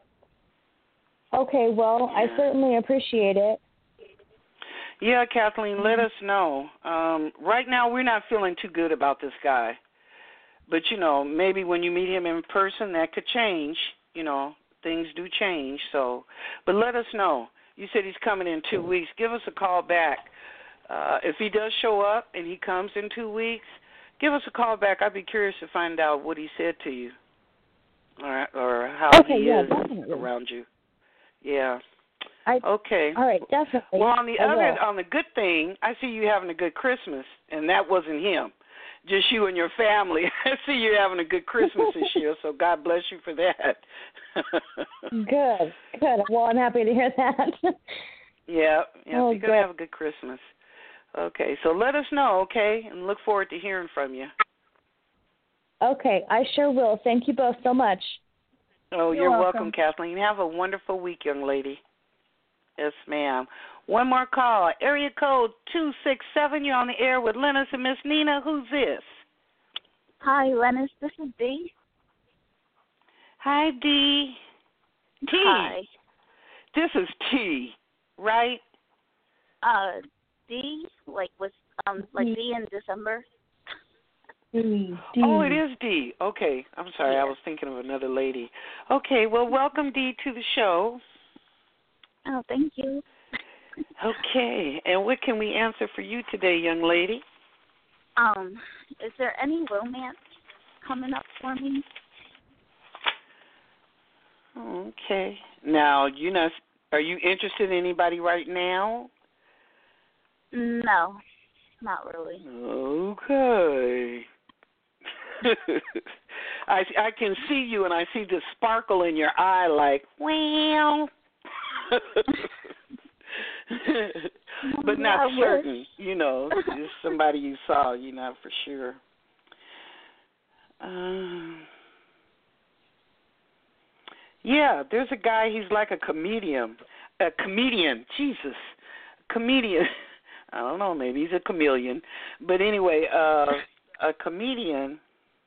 Okay, well, I Yeah. certainly appreciate it. Yeah, Kathleen, let us know. Um, right now, we're not feeling too good about this guy. But, you know, maybe when you meet him in person, that could change. You know, things do change. So, but let us know. You said he's coming in two weeks. Give us a call back. Uh, if he does show up and he comes in two weeks, give us a call back. I'd be curious to find out what he said to you, or, or how Okay, he yeah, is definitely. around you. Yeah. I, Okay. All right, definitely. Well, on the I other, will. on the good thing, I see you having a good Christmas, and that wasn't him, just you and your family. I see you having a good Christmas this year, so God bless you for that. Good, good. Well, I'm happy to hear that. Yeah, yeah, Oh, you're gonna good. have a good Christmas. Okay, so let us know, okay, and look forward to hearing from you. Okay, I sure will. Thank you both so much. Oh, You're you're, welcome. welcome, Kathleen. Have a wonderful week, young lady. Yes, ma'am. One more call. Area code two six seven. You're on the air with Lennis and Miss Nina. Who's this? Hi, Lennis. This is Dee. Hi, Dee. T. Hi. This is T, right? Uh, D, like with um, like D in December. D, D. Oh, it is D. Okay. I'm sorry. Yeah. I was thinking of another lady. Okay. Well, welcome, Dee, to the show. Oh, thank you. Okay. And what can we answer for you today, young lady? Um, is there any romance coming up for me? Okay. Now, you know, are you interested in anybody right now? No, not really. Okay. I I can see you, and I see the sparkle in your eye, like, well. But not I certain, wish. you know. Just somebody you saw, you're not for sure. Um, yeah, there's a guy. He's like a comedian. A comedian. Jesus, comedian. I don't know. Maybe he's a chameleon. But anyway, uh, a comedian.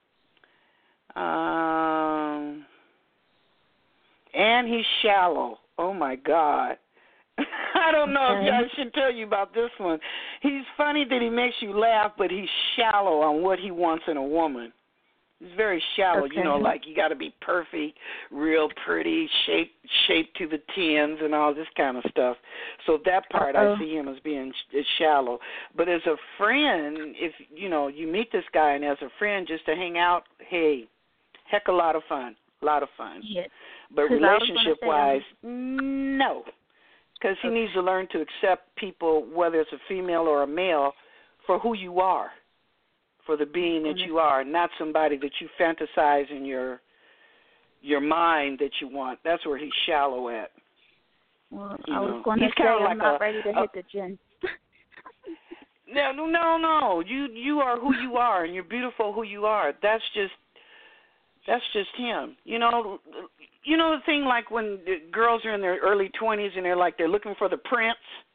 Um, and he's shallow. Oh my God. I don't know if I should tell you about this one. He's funny that he makes you laugh, but he's shallow on what he wants in a woman. He's very shallow, Okay. you know, like you got to be perfect, real pretty, shaped shaped to the tens and all this kind of stuff. So that part Uh-oh. I see him as being sh- shallow. But as a friend, if you know you meet this guy and as a friend just to hang out, hey, heck, a lot of fun, a lot of fun. Yeah. But 'Cause I was gonna relationship say, wise, no. Because he needs to learn to accept people, whether it's a female or a male, for who you are, for the being that you are, not somebody that you fantasize in your your mind that you want. That's where he's shallow at. Well, You I know, was going to he's say kinda I'm like not a- ready to a- hit the gym. No, no, no, no. You you are who you are, and you're beautiful who you are. That's just that's just him. You know, you know the thing like when the girls are in their early twenties and they're like they're looking for the prince.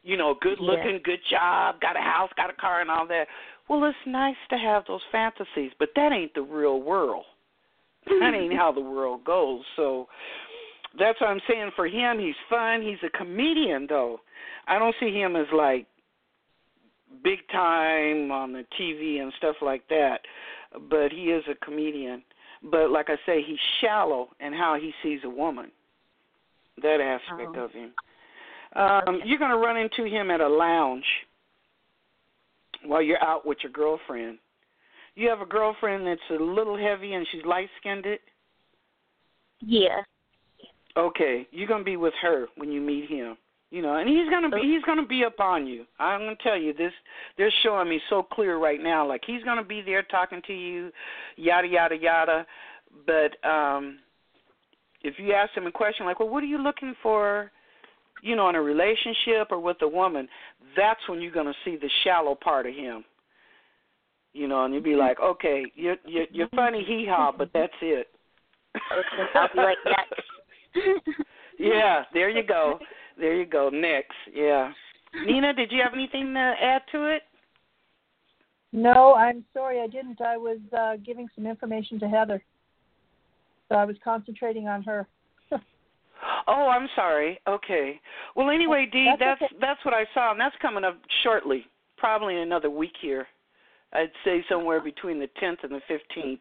You know, good looking, Yeah. good job, got a house, got a car, and all that. Well, it's nice to have those fantasies, but that ain't the real world. That ain't how the world goes. So that's what I'm saying. For him, he's fun. He's a comedian, though. I don't see him as, like, big time on the T V and stuff like that, but he is a comedian. But like I say, he's shallow in how he sees a woman, that aspect Oh. of him. Um, you're going to run into him at a lounge while you're out with your girlfriend. You have a girlfriend that's a little heavy and she's light-skinned? Yeah. Okay, you're going to be with her when you meet him. You know, and he's gonna be he's gonna be up on you. I'm gonna tell you this. They're showing me so clear right now. Like he's gonna be there talking to you, yada yada yada. But um, if you ask him a question like, "Well, what are you looking for?" You know, in a relationship or with a woman, that's when you're gonna see the shallow part of him. You know, and you'll be like, "Okay, you're you're, you're funny, hee haw, but that's it." I'll be like next. Yeah, there you go. There you go. Next, yeah. Nina, did you have anything to add to it? No, I'm sorry, I didn't. I was uh, giving some information to Heather, so I was concentrating on her. Oh, I'm sorry. Okay. Well, anyway, Dee, That's that's okay. that's what I saw, and that's coming up shortly, probably in another week here. I'd say somewhere between the tenth and the fifteenth.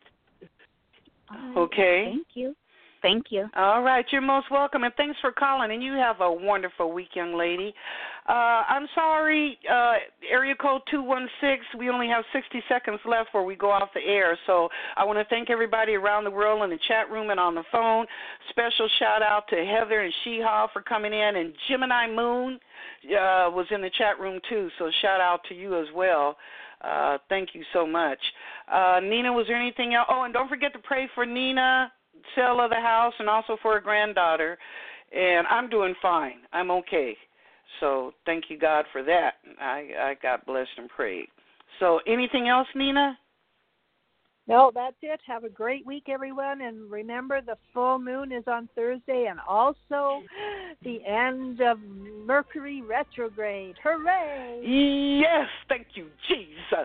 Okay. Thank you. Thank you. All right, you're most welcome, and thanks for calling, and you have a wonderful week, young lady. Uh, I'm sorry, uh, area code two one six, we only have sixty seconds left before we go off the air, so I want to thank everybody around the world in the chat room and on the phone. Special shout-out to Heather and Sheehaw for coming in, and Gemini Moon uh, was in the chat room, too, so shout-out to you as well. Uh, thank you so much. Uh, Nina, was there anything else? Oh, and don't forget to pray for Nina, sale of the house, and also for her granddaughter. And I'm doing fine. I'm okay. So thank you, God, for that. I, I got blessed and prayed. So anything else, Nina? No, that's it. Have a great week, everyone. And remember, the full moon is on Thursday and also the end of Mercury retrograde. Hooray! Yes, thank you, Jesus.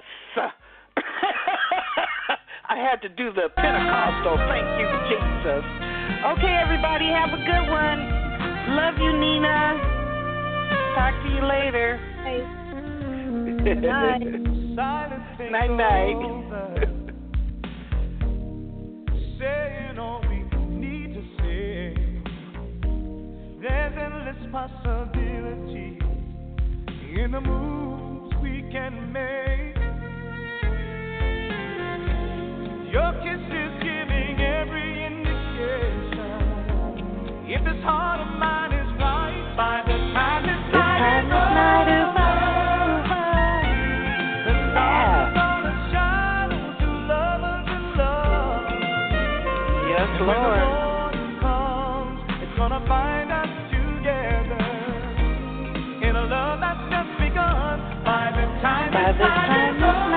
I had to do the Pentecostal. Thank you, Jesus. Okay, everybody, have a good one. Love you, Nina. Talk to you later. Hey. Good night. Night-night. Saying all we need to say. There's endless possibility in the moves we can make. Your kiss is giving every indication. If this heart of mine is right, by the time this night is over, the sun is gonna shine to lovers in love. Yes, and when Lord. the morning comes, it's gonna find us together in a love that's just begun. By the time By this the night time is this over.